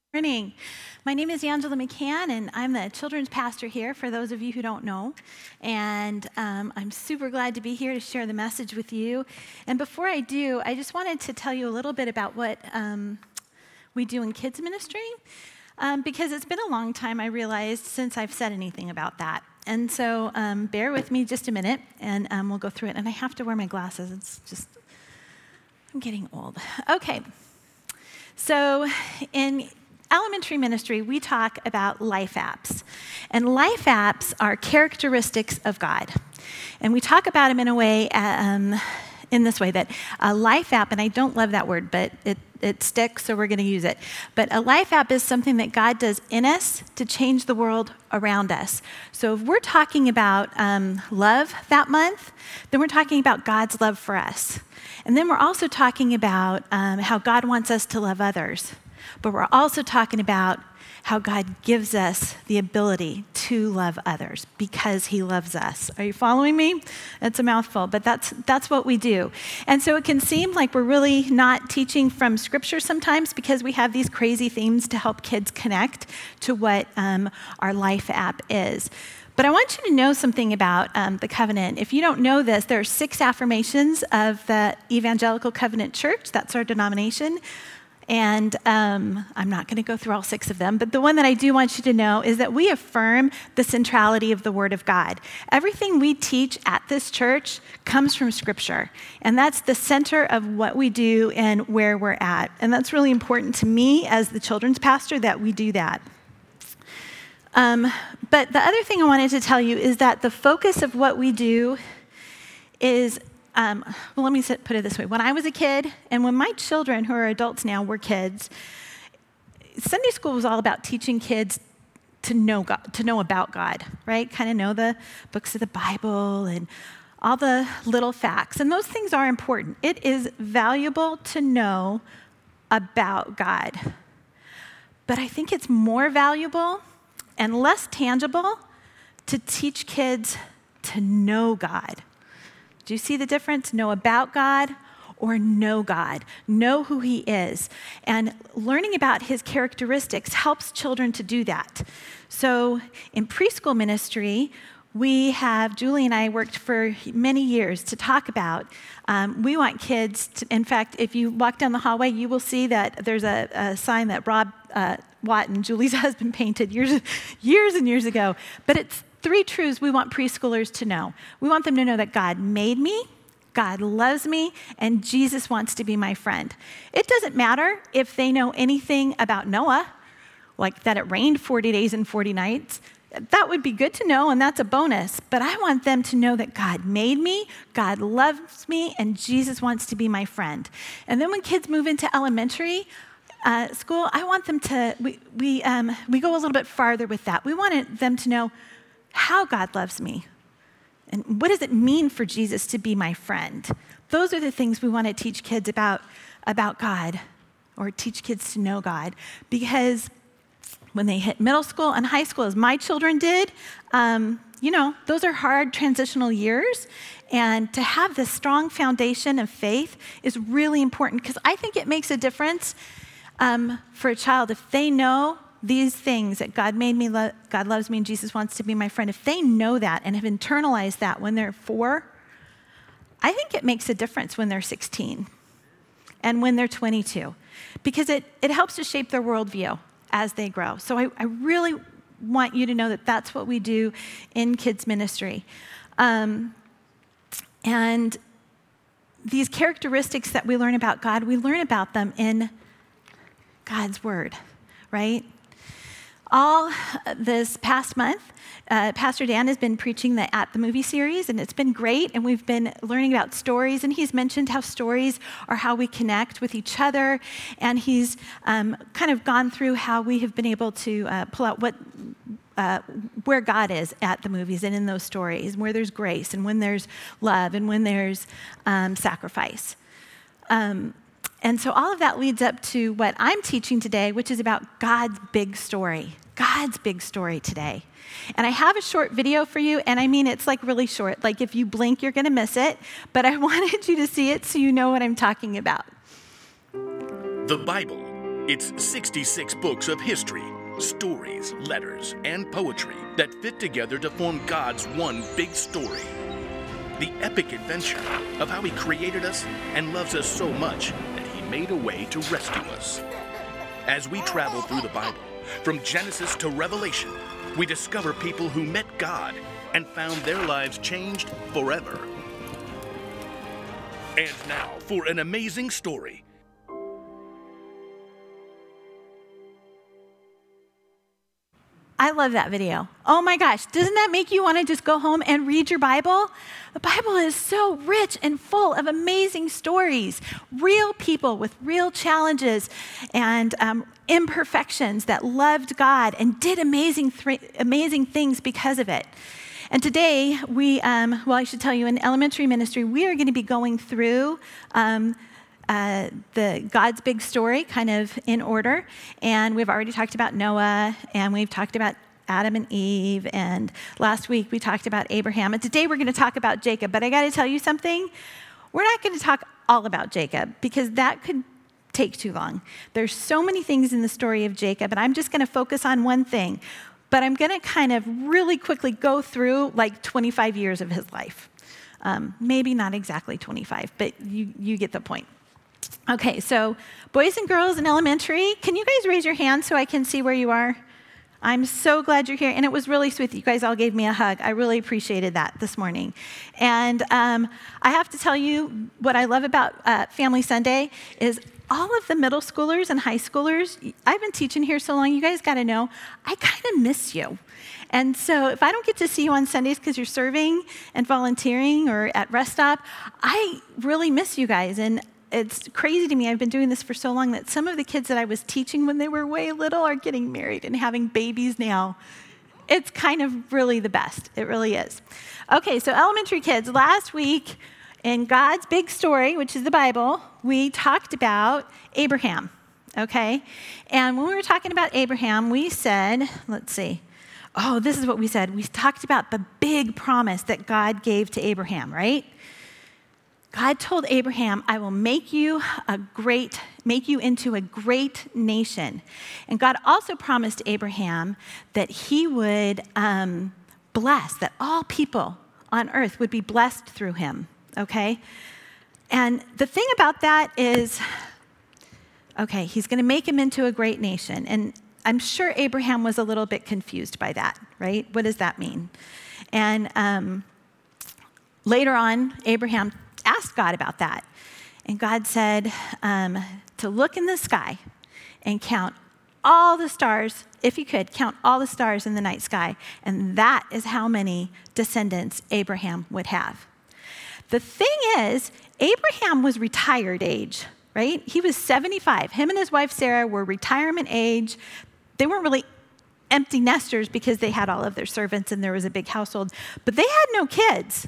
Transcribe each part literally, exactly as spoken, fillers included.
Morning. My name is Angela McCann, and I'm the children's pastor here, for those of you who don't know. And um, I'm super glad to be here to share the message with you. And before I do, I just wanted to tell you a little bit about what um, we do in kids ministry, um, because it's been a long time, I realized, since I've said anything about that. And so um, bear with me just a minute, and um, we'll go through it. And I have to wear my glasses. It's just, I'm getting old. Okay. So in elementary ministry, we talk about life apps. And life apps are characteristics of God. And we talk about them in a way, um, in this way, that a life app, and I don't love that word, but it, it sticks, so we're going to use it. But a life app is something that God does in us to change the world around us. So if we're talking about um, love that month, then we're talking about God's love for us. And then we're also talking about um, how God wants us to love others. But we're also talking about how God gives us the ability to love others because he loves us. Are you following me? That's a mouthful, but that's that's what we do. And so it can seem like we're really not teaching from Scripture sometimes because we have these crazy themes to help kids connect to what um, our life app is. But I want you to know something about um, the covenant. If you don't know this, there are six affirmations of the Evangelical Covenant Church. That's our denomination. And um, I'm not going to go through all six of them, but the one that I do want you to know is that we affirm the centrality of the Word of God. Everything we teach at this church comes from Scripture, and that's the center of what we do and where we're at. And that's really important to me as the children's pastor that we do that. Um, but the other thing I wanted to tell you is that the focus of what we do is Um, well, let me sit, put it this way. When I was a kid, and when my children, who are adults now, were kids, Sunday school was all about teaching kids to know God, to know about God, right? Kind of know the books of the Bible and all the little facts. And those things are important. It is valuable to know about God. But I think it's more valuable and less tangible to teach kids to know God. Do you see the difference? Know about God or know God. Know who he is. And learning about his characteristics helps children to do that. So in preschool ministry, we have, Julie and I worked for many years to talk about, um, we want kids to, in fact, if you walk down the hallway, you will see that there's a, a sign that Rob uh, Watton, Julie's husband, painted years, years and years ago. But it's three truths we want preschoolers to know. We want them to know that God made me, God loves me, and Jesus wants to be my friend. It doesn't matter if they know anything about Noah, like that it rained forty days and forty nights. That would be good to know, and that's a bonus. But I want them to know that God made me, God loves me, and Jesus wants to be my friend. And then when kids move into elementary uh, school, I want them to, we, we, um, we go a little bit farther with that. We want them to know how God loves me, and what does it mean for Jesus to be my friend? Those are the things we want to teach kids about, about God, or teach kids to know God, because when they hit middle school and high school, as my children did, um, you know, those are hard transitional years, and to have this strong foundation of faith is really important, because I think it makes a difference um, for a child if they know these things, that God made me, lo- God loves me, and Jesus wants to be my friend. If they know that and have internalized that when they're four, I think it makes a difference when they're sixteen and when they're twenty-two, because it, it helps to shape their worldview as they grow. So I, I really want you to know that that's what we do in kids ministry. Um, and these characteristics that we learn about God, we learn about them in God's word, right? All this past month, uh, Pastor Dan has been preaching the At the Movie series, and it's been great, and we've been learning about stories, and he's mentioned how stories are how we connect with each other, and he's um, kind of gone through how we have been able to uh, pull out what uh, where God is at the movies and in those stories, where there's grace, and when there's love, and when there's um, sacrifice. Um, And so all of that leads up to what I'm teaching today, which is about God's big story. God's big story today. And I have a short video for you, and I mean, it's like really short. Like if you blink, you're going to miss it. But I wanted you to see it so you know what I'm talking about. The Bible, It's sixty-six books of history, stories, letters, and poetry that fit together to form God's one big story. The epic adventure of how He created us and loves us so much that He made a way to rescue us. As we travel through the Bible, from Genesis to Revelation, we discover people who met God and found their lives changed forever. And now for an amazing story. I love that video. Oh my gosh, doesn't that make you want to just go home and read your Bible? The Bible is so rich and full of amazing stories, real people with real challenges and um, imperfections that loved God and did amazing, th- amazing things because of it. And today, we, um, well, I should tell you, in elementary ministry, we are going to be going through um, Uh, the God's big story, kind of in order. And we've already talked about Noah, and we've talked about Adam and Eve, and last week we talked about Abraham. And today we're going to talk about Jacob. But I got to tell you something, we're not going to talk all about Jacob, because that could take too long. There's so many things in the story of Jacob, and I'm just going to focus on one thing. But I'm going to kind of really quickly go through like twenty-five years of his life. Um, maybe not exactly twenty-five, but you, you get the point. Okay, so boys and girls in elementary, can you guys raise your hands so I can see where you are? I'm so glad you're here, and it was really sweet that you guys all gave me a hug. I really appreciated that this morning. And um, I have to tell you, what I love about uh, Family Sunday is all of the middle schoolers and high schoolers, I've been teaching here so long, you guys got to know, I kind of miss you. And so if I don't get to see you on Sundays because you're serving and volunteering or at Rest Stop, I really miss you guys. And it's crazy to me, I've been doing this for so long, that some of the kids that I was teaching when they were way little are getting married and having babies now. It's kind of really the best. It really is. Okay, so elementary kids, last week in God's big story, which is the Bible, we talked about Abraham, okay? And when we were talking about Abraham, we said, let's see, oh, this is what we said. We talked about the big promise that God gave to Abraham, right? God told Abraham, I will make you a great, make you into a great nation. And God also promised Abraham that he would um, bless, that all people on earth would be blessed through him, okay? And the thing about that is, okay, he's going to make him into a great nation. And I'm sure Abraham was a little bit confused by that, right? What does that mean? And um, later on, Abraham asked God about that. And God said um, to look in the sky and count all the stars, if you could, count all the stars in the night sky. And that is how many descendants Abraham would have. The thing is, Abraham was retired age, right? He was seventy-five. Him and his wife Sarah were retirement age. They weren't really empty nesters because they had all of their servants and there was a big household, but they had no kids.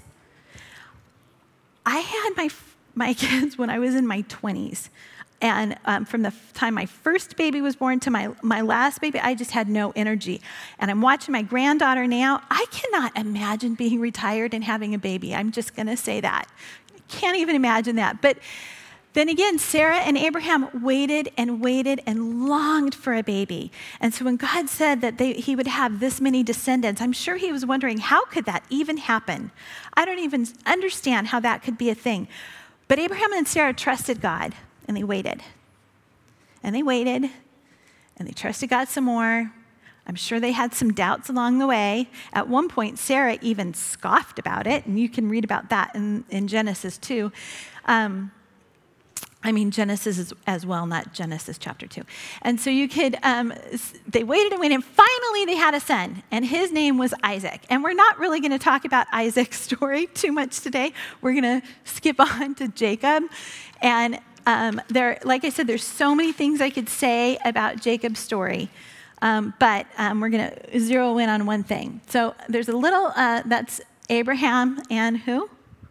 I had my my kids when I was in my twenties. And um, from the time my first baby was born to my, my last baby, I just had no energy. And I'm watching my granddaughter now. I cannot imagine being retired and having a baby. I'm just going to say that. I can't even imagine that. But then again, Sarah and Abraham waited and waited and longed for a baby. And so when God said that they, he would have this many descendants, I'm sure he was wondering, how could that even happen? I don't even understand how that could be a thing. But Abraham and Sarah trusted God, and they waited. And they waited, and they trusted God some more. I'm sure they had some doubts along the way. At one point, Sarah even scoffed about it, and you can read about that in, in Genesis too. Um, I mean, Genesis as, as well, not Genesis chapter two. And so you could, um, they waited and waited, and finally they had a son, and his name was Isaac. And we're not really going to talk about Isaac's story too much today. We're going to skip on to Jacob. And um, there, like I said, there's so many things I could say about Jacob's story. Um, but um, we're going to zero in on one thing. So there's a little, uh, that's Abraham and who?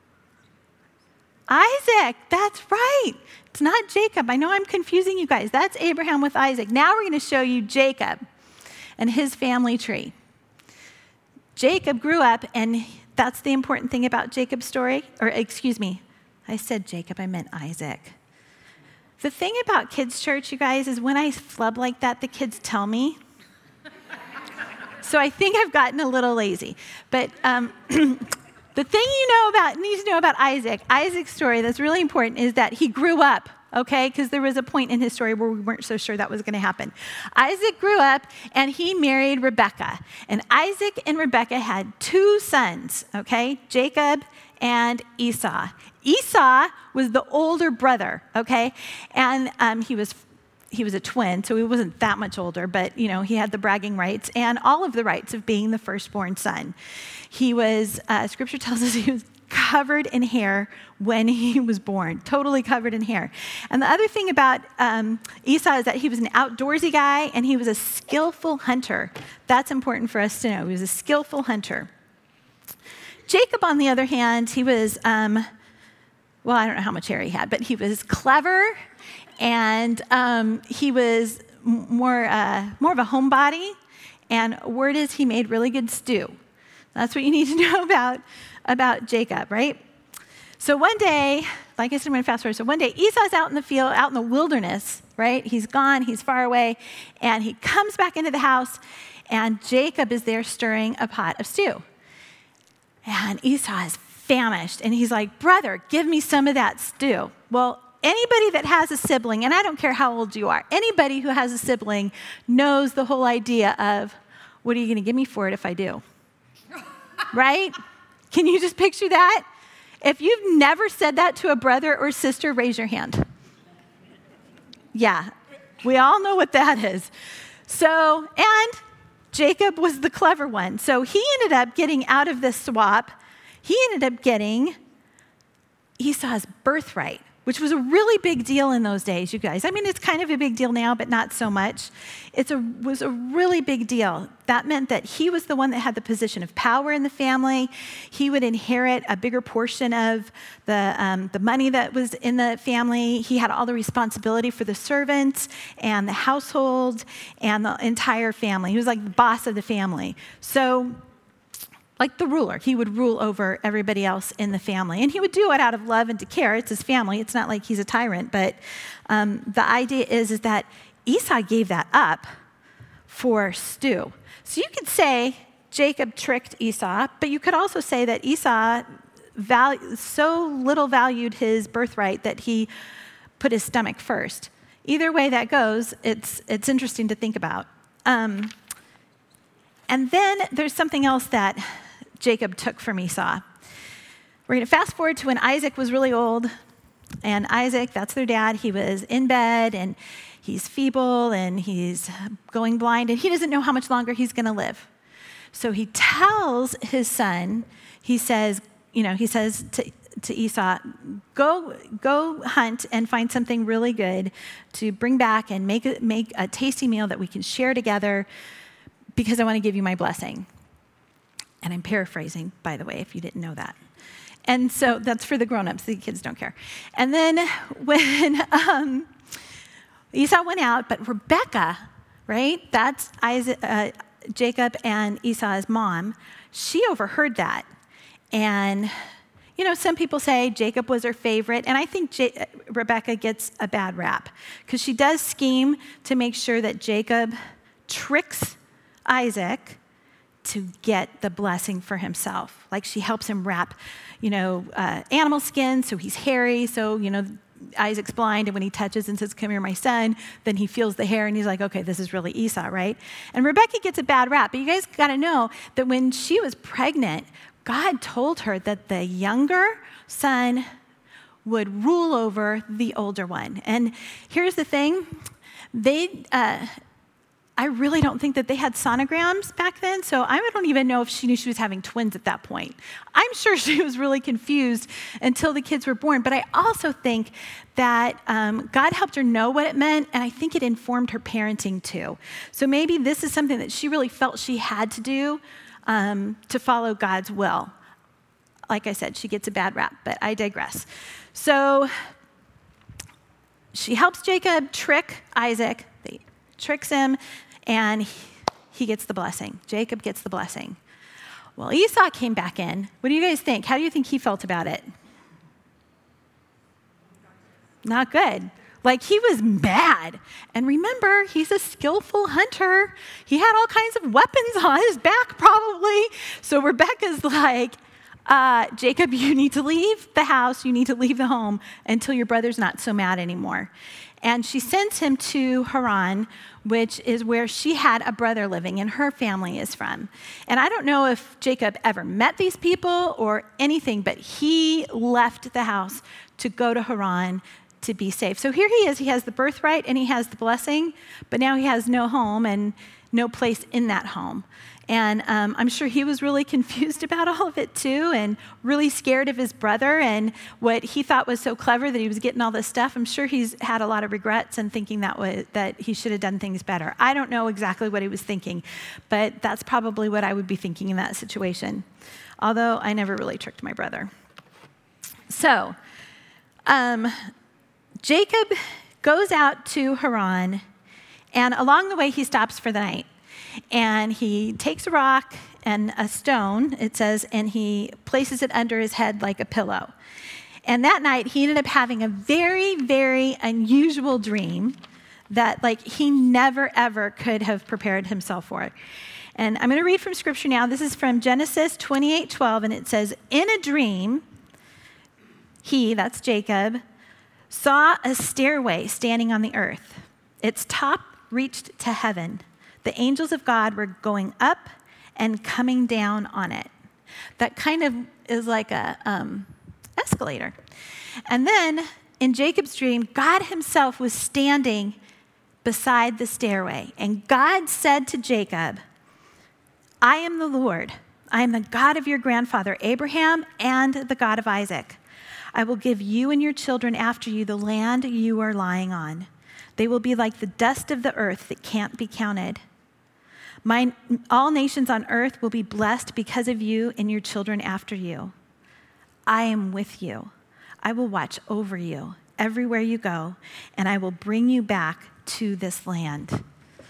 Isaac, that's right. It's not Jacob. I know I'm confusing you guys. That's Abraham with Isaac. Now we're going to show you Jacob and his family tree. Jacob grew up, and that's the important thing about Jacob's story. Or excuse me, I said Jacob, I meant Isaac. The thing about kids' church, you guys, is when I flub like that, the kids tell me. So I think I've gotten a little lazy. But um, the thing you know about, need to know about Isaac, Isaac's story that's really important is that he grew up, okay? Because there was a point in his story where we weren't so sure that was going to happen. Isaac grew up and he married Rebekah. And Isaac and Rebekah had two sons, okay? Jacob and Esau. Esau was the older brother, okay? And um, he was He was a twin, so he wasn't that much older, but, you know, he had the bragging rights and all of the rights of being the firstborn son. He was, uh, Scripture tells us he was covered in hair when he was born, totally covered in hair. And the other thing about um, Esau is that he was an outdoorsy guy and he was a skillful hunter. That's important for us to know. He was a skillful hunter. Jacob, on the other hand, he was, um, well, I don't know how much hair he had, but he was clever. And um, he was more uh, more of a homebody, and word is he made really good stew. That's what you need to know about, about Jacob, right? So one day, like I said, I'm going to fast forward. So one day, Esau's out in the field, out in the wilderness, right? He's gone, he's far away, and he comes back into the house, and Jacob is there stirring a pot of stew. And Esau is famished, and he's like, brother, give me some of that stew. Well, anybody that has a sibling, and I don't care how old you are, anybody who has a sibling knows the whole idea of, what are you going to give me for it if I do? Right? Can you just picture that? If you've never said that to a brother or sister, raise your hand. Yeah, we all know what that is. So, and Jacob was the clever one. So he ended up getting out of this swap, he ended up getting Esau's birthright, which was a really big deal in those days, you guys. I mean, it's kind of a big deal now, but not so much. It was a really big deal. That meant that he was the one that had the position of power in the family. He would inherit a bigger portion of the, um, the money that was in the family. He had all the responsibility for the servants and the household and the entire family. He was like the boss of the family. So, like the ruler, he would rule over everybody else in the family. And he would do it out of love and to care. It's his family. It's not like he's a tyrant. But um, the idea is, is that Esau gave that up for stew. So you could say Jacob tricked Esau, but you could also say that Esau val- so little valued his birthright that he put his stomach first. Either way that goes, it's, it's interesting to think about. Um, and then there's something else that Jacob took from Esau. We're going to fast forward to when Isaac was really old. And Isaac, that's their dad, he was in bed and he's feeble and he's going blind and he doesn't know how much longer he's going to live. So he tells his son, he says, you know, he says to, to Esau, go, go hunt and find something really good to bring back and make a, make a tasty meal that we can share together because I want to give you my blessing. And I'm paraphrasing, by the way, if you didn't know that. And so that's for the grown-ups. The kids don't care. And then when um, Esau went out, but Rebekah, right, that's Isaac, uh, Jacob and Esau's mom, she overheard that. And, you know, some people say Jacob was her favorite, and I think J- Rebekah gets a bad rap because she does scheme to make sure that Jacob tricks Isaac to get the blessing for himself. Like she helps him wrap, you know, uh, animal skin so he's hairy. So, you know, Isaac's blind, and when he touches and says, come here, my son, then he feels the hair and he's like, okay, this is really Esau, right? And Rebekah gets a bad rap. But you guys got to know that when she was pregnant, God told her that the younger son would rule over the older one. And here's the thing. They... Uh, I really don't think that they had sonograms back then, so I don't even know if she knew she was having twins at that point. I'm sure she was really confused until the kids were born, but I also think that um, God helped her know what it meant, and I think it informed her parenting too. So maybe this is something that she really felt she had to do um, to follow God's will. Like I said, she gets a bad rap, but I digress. So she helps Jacob trick Isaac, they tricks him, and he gets the blessing. Jacob gets the blessing. Well, Esau came back in. What do you guys think? How do you think he felt about it? Not good. Like he was mad. And remember, he's a skillful hunter. He had all kinds of weapons on his back probably. So Rebekah's like, uh, Jacob, you need to leave the house. You need to leave the home until your brother's not so mad anymore. And she sends him to Haran, which is where she had a brother living and her family is from. And I don't know if Jacob ever met these people or anything, but he left the house to go to Haran to be safe. So here he is. He has the birthright and he has the blessing, but now he has no home and no place in that home. And um, I'm sure he was really confused about all of it too, and really scared of his brother and what he thought was so clever that he was getting all this stuff. I'm sure he's had a lot of regrets and thinking that was, that he should have done things better. I don't know exactly what he was thinking, but that's probably what I would be thinking in that situation. Although I never really tricked my brother. So, um, Jacob goes out to Haran, and along the way he stops for the night. And he takes a rock and a stone, it says, and he places it under his head like a pillow. And that night, he ended up having a very, very unusual dream that, like, he never, ever could have prepared himself for. And I'm going to read from Scripture now. This is from Genesis twenty-eight twelve, and it says, "In a dream, he," that's Jacob, "saw a stairway standing on the earth. Its top reached to heaven. The angels of God were going up and coming down on it." That kind of is like a um, escalator. And then in Jacob's dream, God himself was standing beside the stairway. And God said to Jacob, "I am the Lord. I am the God of your grandfather Abraham and the God of Isaac. I will give you and your children after you the land you are lying on. They will be like the dust of the earth that can't be counted. My, all nations on earth will be blessed because of you and your children after you. I am with you. I will watch over you everywhere you go, and I will bring you back to this land."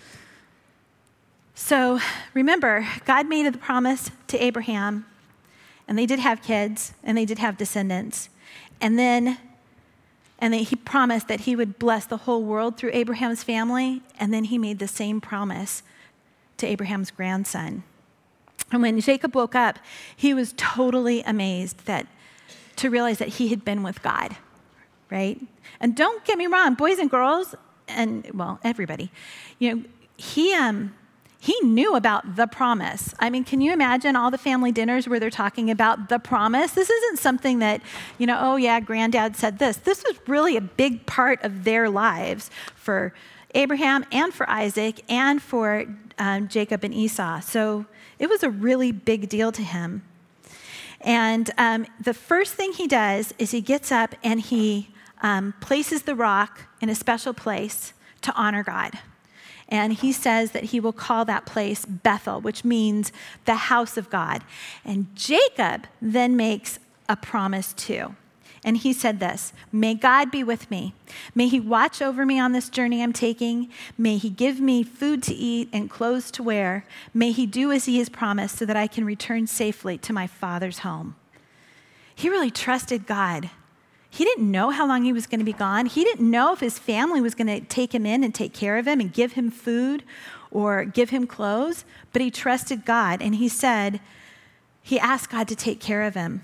So remember, God made the promise to Abraham, and they did have kids, and they did have descendants. And then and then he promised that he would bless the whole world through Abraham's family, and then he made the same promise to Abraham's grandson. And when Jacob woke up, he was totally amazed that to realize that he had been with God, right? And don't get me wrong, boys and girls, and well, everybody, you know, he um he knew about the promise. I mean, can you imagine all the family dinners where they're talking about the promise? This isn't something that, you know, oh yeah, granddad said this. This was really a big part of their lives for Abraham and for Isaac and for um, Jacob and Esau. So it was a really big deal to him. And um, the first thing he does is he gets up and he um, places the rock in a special place to honor God. And he says that he will call that place Bethel, which means the house of God. And Jacob then makes a promise too. And he said this, "May God be with me. May he watch over me on this journey I'm taking. May he give me food to eat and clothes to wear. May he do as he has promised so that I can return safely to my father's home." He really trusted God. He didn't know how long he was going to be gone. He didn't know if his family was going to take him in and take care of him and give him food or give him clothes, but he trusted God. And he said, he asked God to take care of him.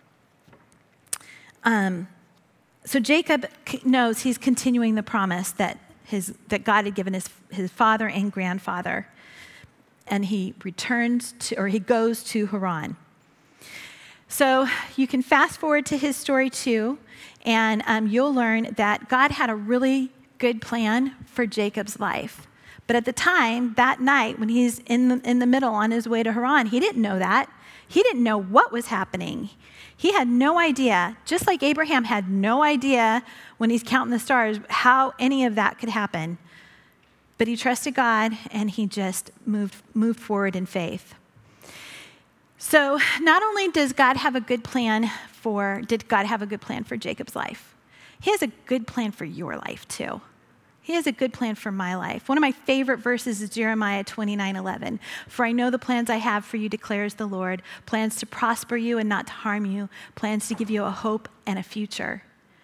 Um, so Jacob knows he's continuing the promise that his that God had given his, his father and grandfather. And he returns to, or he goes to Haran. So you can fast forward to his story too, and um, you'll learn that God had a really good plan for Jacob's life. But at the time, that night, when he's in the, in the middle on his way to Haran, he didn't know that. He didn't know what was happening. He had no idea, just like Abraham had no idea when he's counting the stars, how any of that could happen. But he trusted God, and he just moved, moved forward in faith. So not only does God have a good plan for, did God have a good plan for Jacob's life, he has a good plan for your life too. He has a good plan for my life. One of my favorite verses is Jeremiah twenty-nine eleven. "For I know the plans I have for you, declares the Lord, plans to prosper you and not to harm you, plans to give you a hope and a future."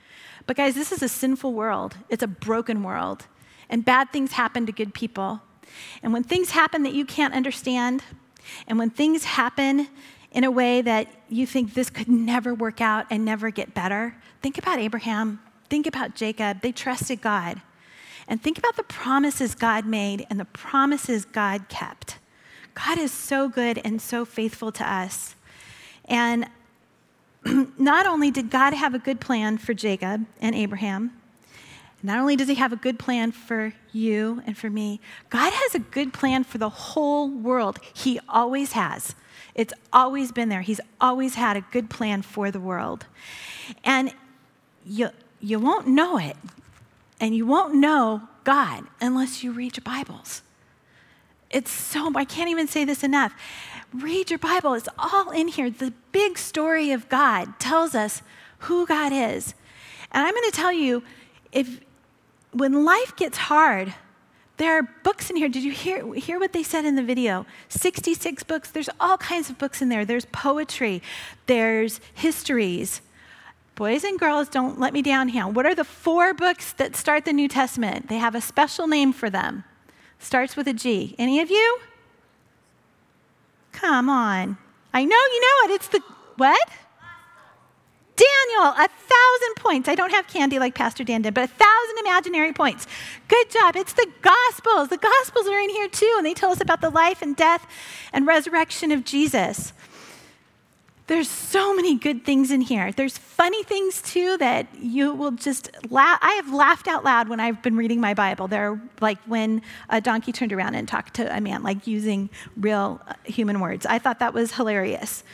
But guys, this is a sinful world. It's a broken world. And bad things happen to good people. And when things happen that you can't understand, and when things happen in a way that you think this could never work out and never get better, think about Abraham, think about Jacob. They trusted God. And think about the promises God made and the promises God kept. God is so good and so faithful to us. And not only did God have a good plan for Jacob and Abraham, not only does he have a good plan for you and for me, God has a good plan for the whole world. He always has. It's always been there. He's always had a good plan for the world. And you, you won't know it, and you won't know God unless you read your Bibles. It's so, I can't even say this enough. Read your Bible. It's all in here. The big story of God tells us who God is. And I'm going to tell you, if when life gets hard, there are books in here. Did you hear, hear what they said in the video? sixty-six books. There's all kinds of books in there. There's poetry. There's histories. Boys and girls, don't let me down here. What are the four books that start the New Testament? They have a special name for them. Starts with a G. Any of you? Come on. I know you know it. It's the, what? Daniel, a thousand points. I don't have candy like Pastor Dan did, but a thousand imaginary points. Good job. It's the Gospels. The Gospels are in here too, and they tell us about the life and death and resurrection of Jesus. There's so many good things in here. There's funny things too that you will just laugh. I have laughed out loud when I've been reading my Bible. They're like when a donkey turned around and talked to a man, like using real human words. I thought that was hilarious.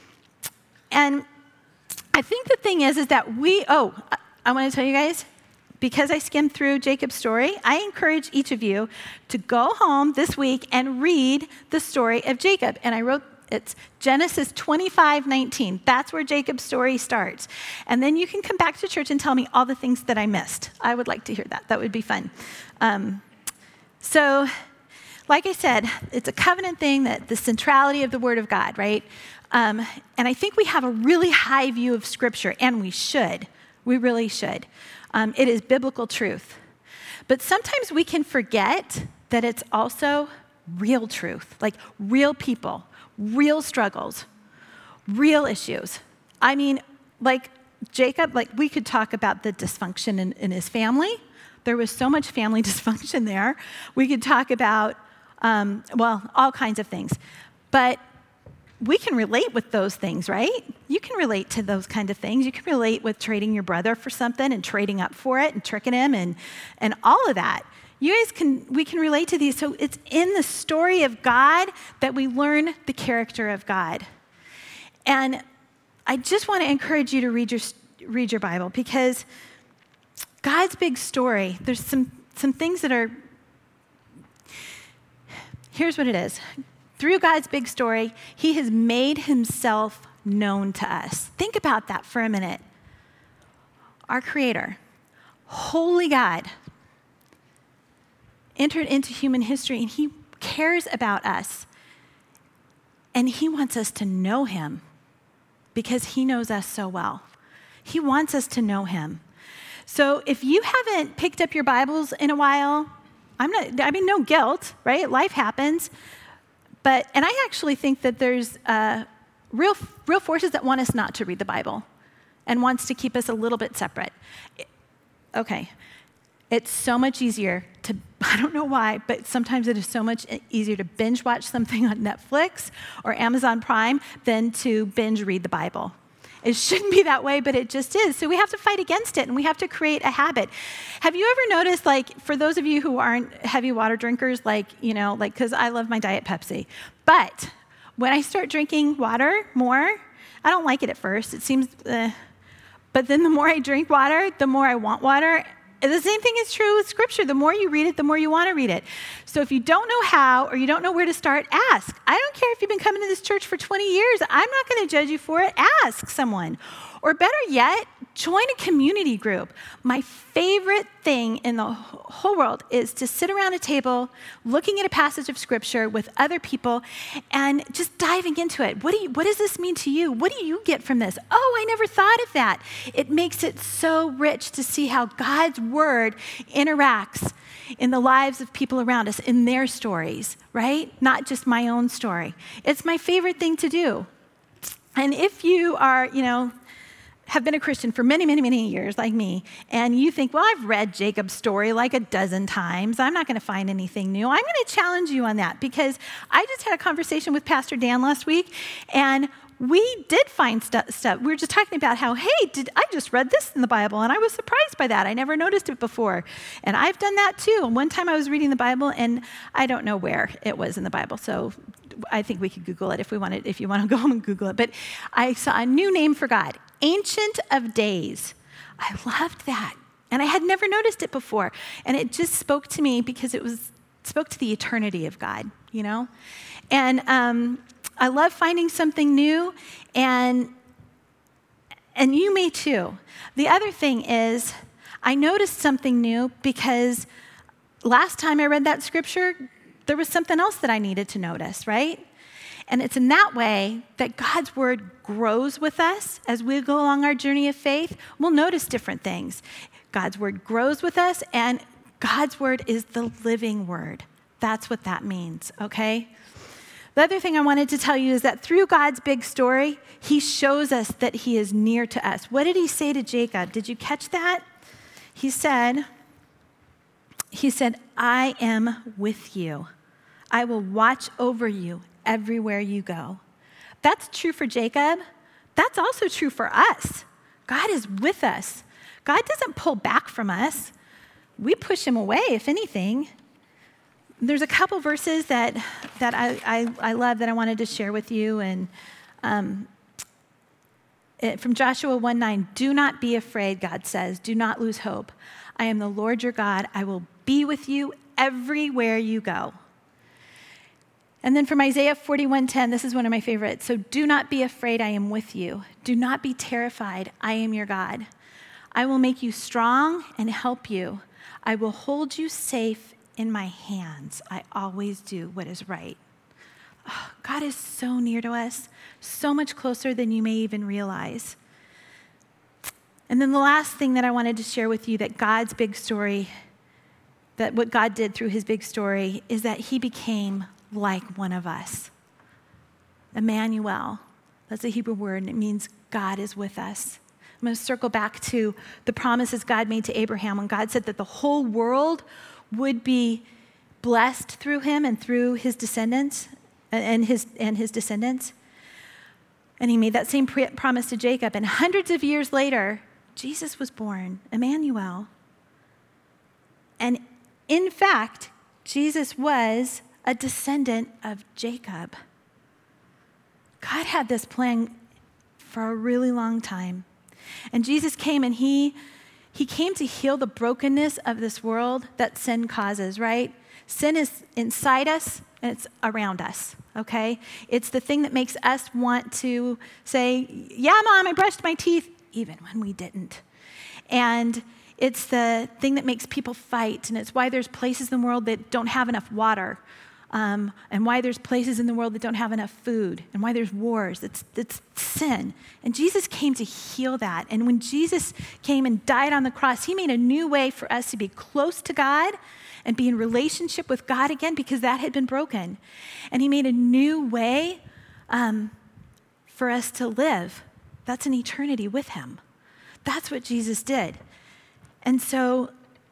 And I think the thing is, is that we, oh, I want to tell you guys, because I skimmed through Jacob's story, I encourage each of you to go home this week and read the story of Jacob. And I wrote, it's Genesis twenty-five nineteen. That's where Jacob's story starts. And then you can come back to church and tell me all the things that I missed. I would like to hear that. That would be fun. Um, so, like I said, it's a covenant thing, that the centrality of the Word of God, right? Um, and I think we have a really high view of Scripture, and we should. We really should. Um, it is biblical truth. But sometimes we can forget that it's also real truth, like real people, real struggles, real issues. I mean, like Jacob, like we could talk about the dysfunction in, in his family. There was so much family dysfunction there. We could talk about, um, well, all kinds of things. But we can relate with those things, right? You can relate to those kind of things. You can relate with trading your brother for something and trading up for it and tricking him and, and all of that. You guys can, we can relate to these. So it's in the story of God that we learn the character of God. And I just want to encourage you to read your, read your Bible, because God's big story, there's some, some things that are, here's what it is. Through God's big story, he has made himself known to us. Think about that for a minute. Our Creator, holy God, entered into human history, and he cares about us. And he wants us to know him because he knows us so well. He wants us to know him. So if you haven't picked up your Bibles in a while, I'm not, I mean, no guilt, right? Life happens. But, and I actually think that there's uh, real, real forces that want us not to read the Bible and wants to keep us a little bit separate. Okay. It's so much easier to, I don't know why, but sometimes it is so much easier to binge watch something on Netflix or Amazon Prime than to binge read the Bible. It shouldn't be that way, but it just is. So we have to fight against it, and we have to create a habit. Have you ever noticed, like, for those of you who aren't heavy water drinkers, like, you know, like, because I love my Diet Pepsi, but when I start drinking water more, I don't like it at first. It seems, uh, but then the more I drink water, the more I want water. The same thing is true with Scripture. The more you read it, the more you want to read it. So if you don't know how or you don't know where to start, ask. I don't care if you've been coming to this church for twenty years. I'm not going to judge you for it. Ask someone. Or better yet, join a community group. My favorite thing in the whole world is to sit around a table looking at a passage of scripture with other people and just diving into it. What do you, what does this mean to you? What do you get from this? Oh, I never thought of that. It makes it so rich to see how God's word interacts in the lives of people around us, in their stories, right? Not just my own story. It's my favorite thing to do. And if you are, you know, have been a Christian for many, many, many years, like me, and you think, well, I've read Jacob's story like a dozen times. I'm not going to find anything new. I'm going to challenge you on that, because I just had a conversation with Pastor Dan last week, and we did find stuff. stuff. We were just talking about how, hey, did I just read this in the Bible, and I was surprised by that. I never noticed it before. And I've done that too. And one time I was reading the Bible, and I don't know where it was in the Bible, so I think we could Google it if we wanted, if you want to go home and Google it. But I saw a new name for God, Ancient of Days. I loved that. And I had never noticed it before. And it just spoke to me because it was spoke to the eternity of God, you know? And um, I love finding something new, and and you may too. The other thing is, I noticed something new because last time I read that scripture, there was something else that I needed to notice, right? And it's in that way that God's word grows with us as we go along our journey of faith. We'll notice different things. God's word grows with us, and God's word is the living word. That's what that means, okay? The other thing I wanted to tell you is that through God's big story, he shows us that he is near to us. What did he say to Jacob? Did you catch that? He said, he said, I am with you. I will watch over you everywhere you go. That's true for Jacob. That's also true for us. God is with us. God doesn't pull back from us. We push him away, if anything. There's a couple verses that that I, I, I love that I wanted to share with you. And um, it, from Joshua one nine, do not be afraid, God says. Do not lose hope. I am the Lord your God. I will be with you everywhere you go. And then from Isaiah forty-one ten, this is one of my favorites. So do not be afraid, I am with you. Do not be terrified, I am your God. I will make you strong and help you. I will hold you safe in my hands. I always do what is right. Oh, God is so near to us, so much closer than you may even realize. And then the last thing that I wanted to share with you, that God's big story, that what God did through his big story, is that he became like one of us. Emmanuel, that's a Hebrew word, and it means God is with us. I'm going to circle back to the promises God made to Abraham when God said that the whole world would be blessed through him and through his descendants and his and his descendants. And he made that same pre- promise to Jacob. And hundreds of years later, Jesus was born, Emmanuel. And in fact, Jesus was a descendant of Jacob. God had this plan for a really long time. And Jesus came and he, he came to heal the brokenness of this world that sin causes, right? Sin is inside us and it's around us, okay? It's the thing that makes us want to say, yeah, Mom, I brushed my teeth, even when we didn't. And it's the thing that makes people fight, and it's why there's places in the world that don't have enough water. Um, and why there's places in the world that don't have enough food, and why there's wars. It's, it's sin. And Jesus came to heal that. And when Jesus came and died on the cross, he made a new way for us to be close to God and be in relationship with God again, because that had been broken. And he made a new way um, for us to live. That's an eternity with him. That's what Jesus did. And so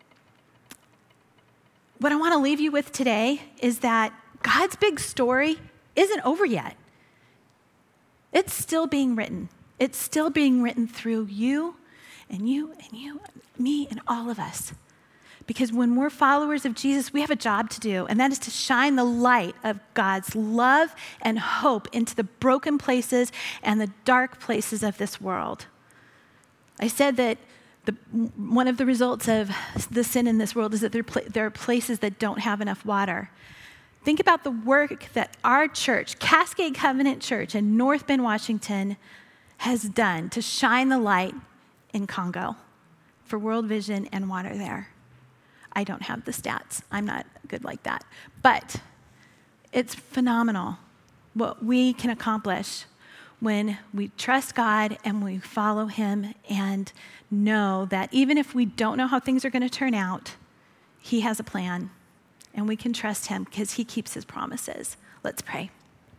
what I want to leave you with today is that God's big story isn't over yet. It's still being written. It's still being written through you and you and you, me and all of us. Because when we're followers of Jesus, we have a job to do, and that is to shine the light of God's love and hope into the broken places and the dark places of this world. I said that The, one of the results of the sin in this world is that there, there are places that don't have enough water. Think about the work that our church, Cascade Covenant Church in North Bend, Washington, has done to shine the light in Congo for World Vision and water there. I don't have the stats. I'm not good like that. But it's phenomenal what we can accomplish when we trust God and we follow him and know that even if we don't know how things are going to turn out, he has a plan and we can trust him because he keeps his promises. Let's pray.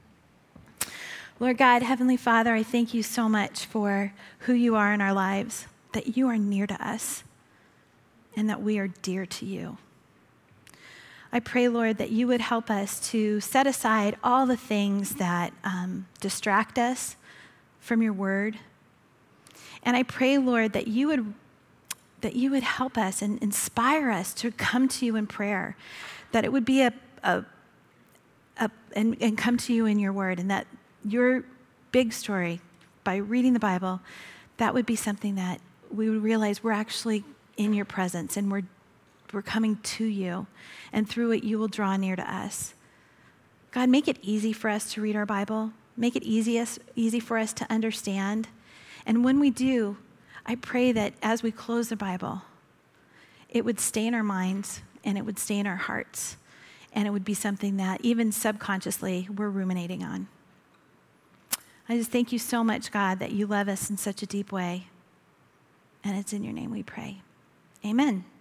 Lord God, Heavenly Father, I thank you so much for who you are in our lives, that you are near to us and that we are dear to you. I pray, Lord, that you would help us to set aside all the things that um, distract us from your word. And I pray, Lord, that you would that you would help us and inspire us to come to you in prayer, that it would be a, a, a and, and come to you in your word, and that your big story, by reading the Bible, that would be something that we would realize we're actually in your presence and we're we're coming to you, and through it you will draw near to us. God, make it easy for us to read our Bible. Make it easiest, easy for us to understand. And when we do, I pray that as we close the Bible, it would stay in our minds and it would stay in our hearts, and it would be something that even subconsciously we're ruminating on. I just thank you so much, God, that you love us in such a deep way. And it's in your name we pray. Amen.